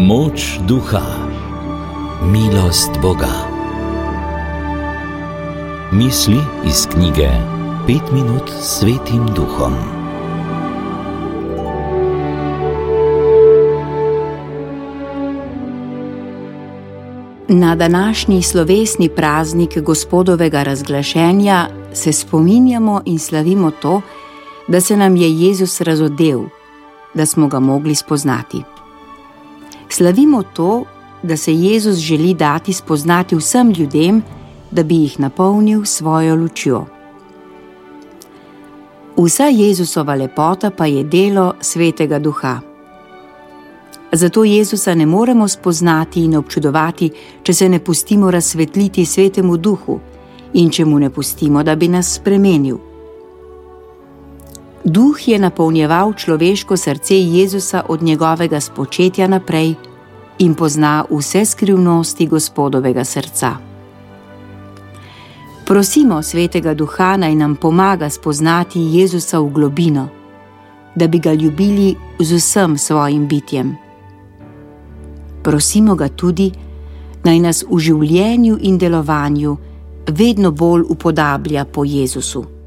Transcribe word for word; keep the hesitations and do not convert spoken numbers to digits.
Moč duha, milost Boga. Misli iz knjige Pet minut s Svetim Duhom. Na današnji slovesni praznik Gospodovega razglašenja se spominjamo in slavimo to, da se nam je Jezus razodel, da smo ga mogli spoznati. Slavimo to, da se Jezus želi dati spoznati vsem ljudem, da bi jih napolnil svojo lučjo. Vsa Jezusova lepota pa je delo Svetega Duha. Zato Jezusa ne moremo spoznati in občudovati, če se ne pustimo razsvetliti Svetemu Duhu in če mu ne pustimo, da bi nas spremenil. Duh je napolnjeval človeško srce Jezusa od njegovega spočetja naprej in pozna vse skrivnosti Gospodovega srca. Prosimo Svetega Duha, naj nam pomaga spoznati Jezusa v globino, da bi ga ljubili z vsem svojim bitjem. Prosimo ga tudi, naj nas v življenju in delovanju vedno bolj upodablja po Jezusu.